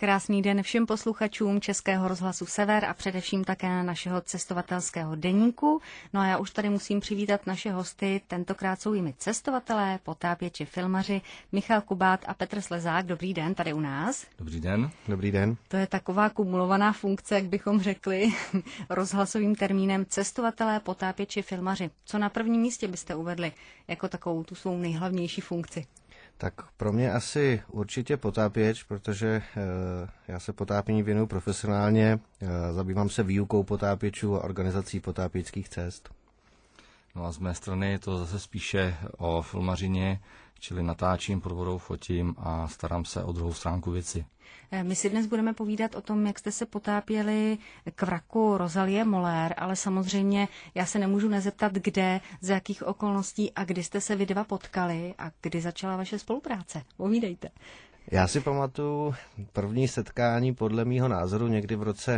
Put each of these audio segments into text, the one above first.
Krásný den všem posluchačům Českého rozhlasu Sever a především také našeho cestovatelského deníku. No a já už tady musím přivítat naše hosty. Tentokrát jsou jimi cestovatelé, potápěči, filmaři Michal Kubát a Petr Slezák. Dobrý den tady u nás. Dobrý den. Dobrý den. To je taková kumulovaná funkce, jak bychom řekli, rozhlasovým termínem cestovatelé, potápěči, filmaři. Co na prvním místě byste uvedli jako takovou tu svou nejhlavnější funkci? Tak pro mě asi určitě potápěč, protože já se potápění věnuju profesionálně, zabývám se výukou potápěčů a organizací potápěčských cest. No a z mé strany je to zase spíše o filmařině, čili natáčím, pod vodou fotím a starám se o druhou stránku věci. My si dnes budeme povídat o tom, jak jste se potápěli k vraku Rosalie Moller, ale samozřejmě já se nemůžu nezeptat, kde, za jakých okolností a kdy jste se vy dva potkali a kdy začala vaše spolupráce. Povídejte. Já si pamatuju první setkání podle mýho názoru někdy v roce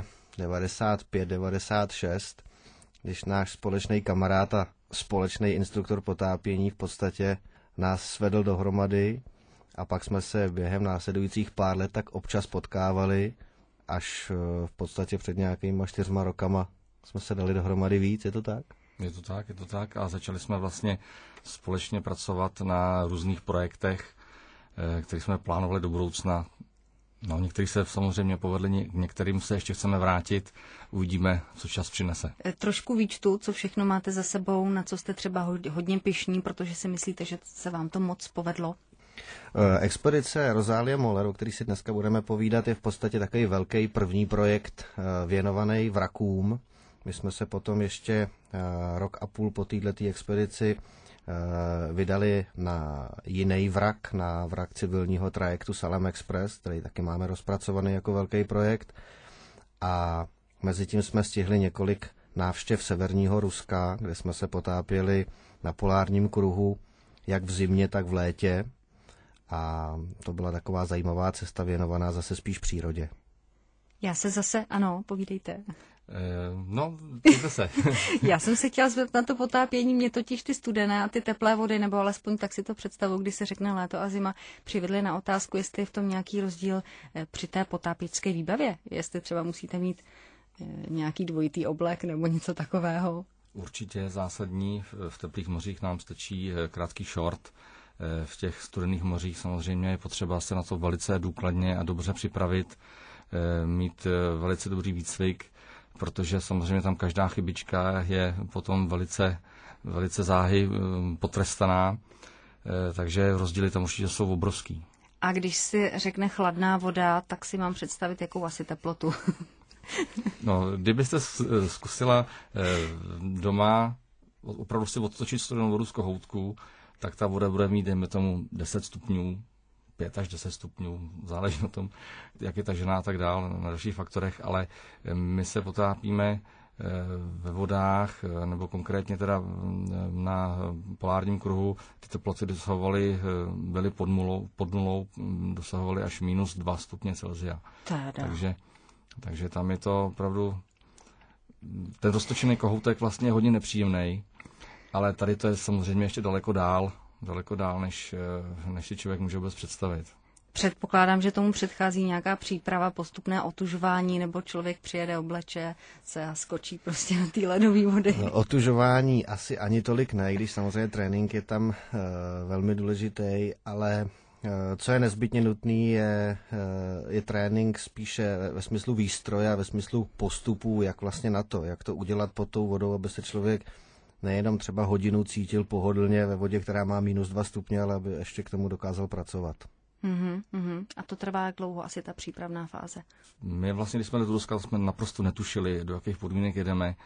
95-96, když náš společný kamarád a společný instruktor potápění v podstatě nás svedl dohromady a pak jsme se během následujících pár let tak občas potkávali, až v podstatě před nějakýma 4 rokama jsme se dali dohromady víc, je to tak? Je to tak a začali jsme vlastně společně pracovat na různých projektech, které jsme plánovali do budoucna. No, některý se samozřejmě povedli, některým se ještě chceme vrátit, uvidíme, co čas přinese. Trošku výčtu, co všechno máte za sebou, na co jste třeba hodně pyšní, protože si myslíte, že se vám to moc povedlo? Expedice Rosalie Moller, o který si dneska budeme povídat, je v podstatě takový velký první projekt věnovaný vrakům. My jsme se potom ještě rok a půl po této expedici vydali na jiný vrak, na vrak civilního trajektu Salem Express, který taky máme rozpracovaný jako velký projekt. A mezi tím jsme stihli několik návštěv severního Ruska, kde jsme se potápěli na polárním kruhu, jak v zimě, tak v létě. A to byla taková zajímavá cesta věnovaná zase spíš přírodě. Já se zase, ano, povídejte. Pojďte se. Já jsem se chtěla zvědět na to potápění, mě totiž ty studené a ty teplé vody, nebo alespoň tak si to představuji, když se řekne léto a zima, přivedly na otázku, jestli je v tom nějaký rozdíl při té potápěčské výbavě, jestli třeba musíte mít nějaký dvojitý oblek nebo něco takového. Určitě zásadní, v teplých mořích nám stačí krátký šort. V těch studených mořích samozřejmě je potřeba se na to velice důkladně a dobře připravit, mít velice dobrý výcvik, protože samozřejmě tam každá chybička je potom velice záhy potrestaná, takže rozdíly tam určitě jsou obrovský. A když si řekne chladná voda, tak si mám představit, jakou asi teplotu. No, kdybyste zkusila doma opravdu si odtočit studenou vodu z kohoutku, tak ta voda bude mít, dejme tomu, 10 stupňů, 5 až 10 stupňů, záleží na tom, jak je tažená a tak dál, na dalších faktorech, ale my se potápíme ve vodách, nebo konkrétně teda na polárním kruhu, ty teploty byly pod nulou, dosahovaly až -2 stupně Celsia. Takže tam je to opravdu, ten roztočený kohoutek vlastně je hodně nepříjemný, ale tady to je samozřejmě ještě daleko dál, než si člověk může vůbec představit. Předpokládám, že tomu předchází nějaká příprava, postupné otužování, nebo člověk přijede, obleče se a skočí prostě na té ledové vody. Otužování asi ani tolik ne, když samozřejmě trénink je tam velmi důležitý, ale co je nezbytně nutný, je trénink spíše ve smyslu výstroje a ve smyslu postupů, jak vlastně na to, jak to udělat pod tou vodou, aby se člověk nejenom třeba hodinu cítil pohodlně ve vodě, která má -2 stupně, ale aby ještě k tomu dokázal pracovat. A to trvá jak dlouho asi ta přípravná fáze? My vlastně, když jsme do Ruska, jsme naprosto netušili, do jakých podmínek jedeme.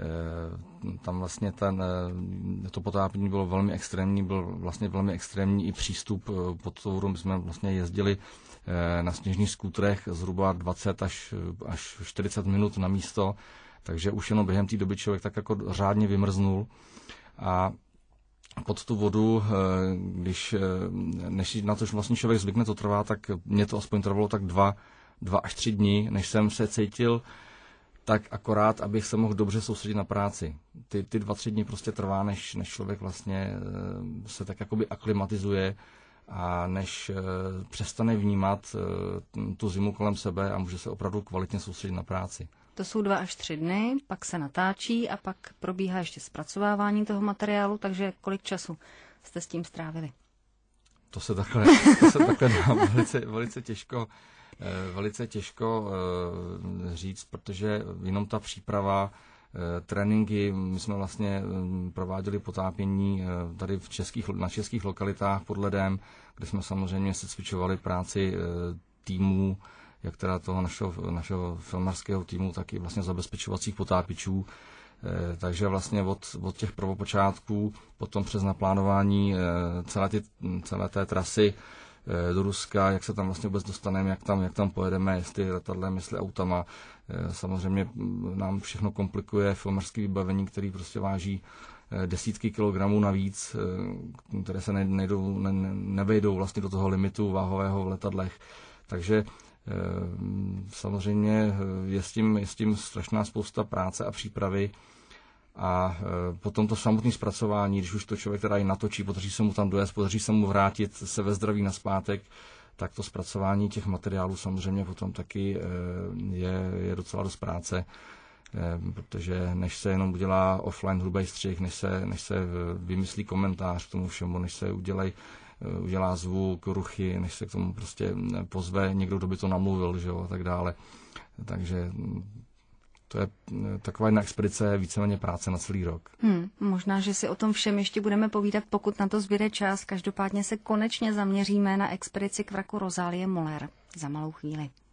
Tam vlastně to potápění bylo velmi extrémní, byl vlastně velmi extrémní i přístup pod tou vodou. My jsme vlastně jezdili na sněžných skútrech zhruba 20 až 40 minut na místo, takže už jenom během té doby člověk tak jako řádně vymrznul. A pod tu vodu, než na to vlastně člověk zvykne, to trvá, tak mě to aspoň trvalo tak 2 až 3 dny, než jsem se cítil tak akorát, abych se mohl dobře soustředit na práci. Ty 2-3 dny prostě trvá, než člověk vlastně se tak jakoby aklimatizuje a než přestane vnímat tu zimu kolem sebe a může se opravdu kvalitně soustředit na práci. To jsou 2 až 3 dny, pak se natáčí a pak probíhá ještě zpracovávání toho materiálu, takže kolik času jste s tím strávili? To se takhle dá velice těžko říct, protože jenom ta příprava, tréninky, my jsme vlastně prováděli potápění tady na českých lokalitách pod ledem, kde jsme samozřejmě se cvičovali práci týmů, jak teda toho našeho filmařského týmu, tak i vlastně zabezpečovacích potápičů. Takže vlastně od těch prvopočátků, potom přes naplánování celé té trasy do Ruska, jak se tam vlastně vůbec dostaneme, jak tam pojedeme, jestli letadlem, jestli autama. Samozřejmě nám všechno komplikuje filmařské vybavení, který prostě váží desítky kilogramů navíc, které se nevejdou vlastně do toho limitu váhového v letadlech. Takže samozřejmě je s tím strašná spousta práce a přípravy a potom to samotné zpracování, když už to člověk teda i natočí, podaří se mu tam dojezd, podaří se mu vrátit se ve zdraví nazpátek, tak to zpracování těch materiálů samozřejmě potom taky je docela dost práce, protože než se jenom udělá offline hrubý střih, než se vymyslí komentář k tomu všemu, než se udělá zvuk, ruchy, než se k tomu prostě pozve někdo, kdo by to namluvil, že jo, a tak dále. Takže to je taková jedna expedice, víceméně práce na celý rok. Možná, že si o tom všem ještě budeme povídat, pokud na to zbyde čas. Každopádně se konečně zaměříme na expedici k vraku Rozálie Moller za malou chvíli.